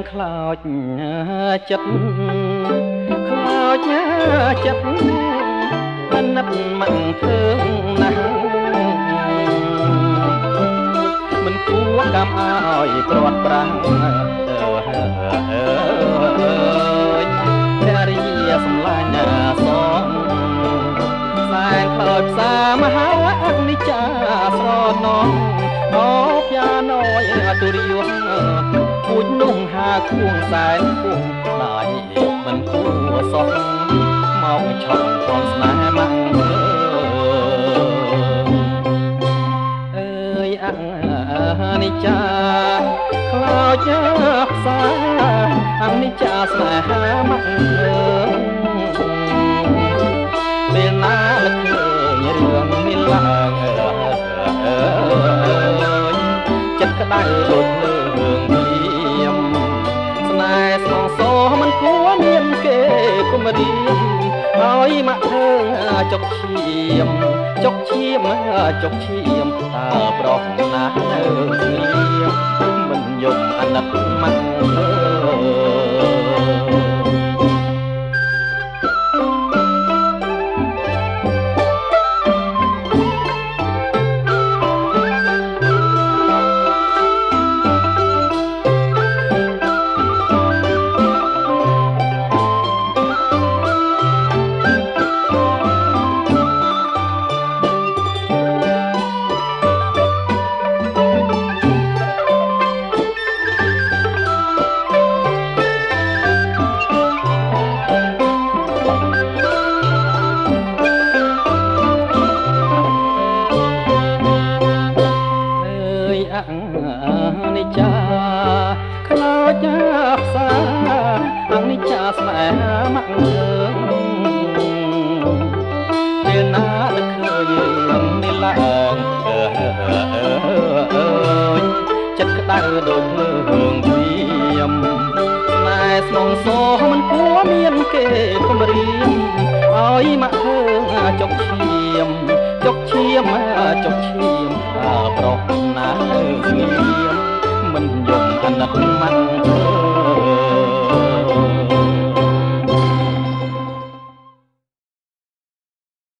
ខ្លោចចិត្តខ្លោចចិត្តអាណិតមិនធ្វើណាស់មិនគួរកម្មឲ្យព្រាត់ប្រាំងភរិយាសម្លាញ់សងសែងខ្លោចផ្សមហាអនិច្ចាស្រណងអូព្យាណយទុរិយពូជนุ่งហាខួងសែនគង់ខ្លាយមិនគួរសោះមកឆក់ពំស្នេហ៍មកអើយអនិច្ចាខ្លោចផ្សាអនិច្ចាស្នេហាមកពេលណានឹកឃើញរឿងមានឡើងចិត្តក្តៅដូចរឿងភ្លៀមស្នេហ៍ស្នងសមិនគួរមានគេគុំរៀមឲ្យមកធ្វើចុកឈាមចុកឈាមចុកឈាមតើប្រុសណាស់នៅស្ងៀមមិនយំអាណិតមកនិច្ចាខ្លោចផ្សាអនិច្ចាស្នេហាមកពេលណានឹកឃើញរឿងនេះឡើងចិត្តក្តៅដូចភ្លើងព្រាមស្នេហ៍ស្នងសមិនគួរមានគេគំរាមឲ្យមកធ្វើចុកឈាមចុកឈាមចុកឈាមប្រុសណាស់ស្ងៀមមិនយំអាណិតមិន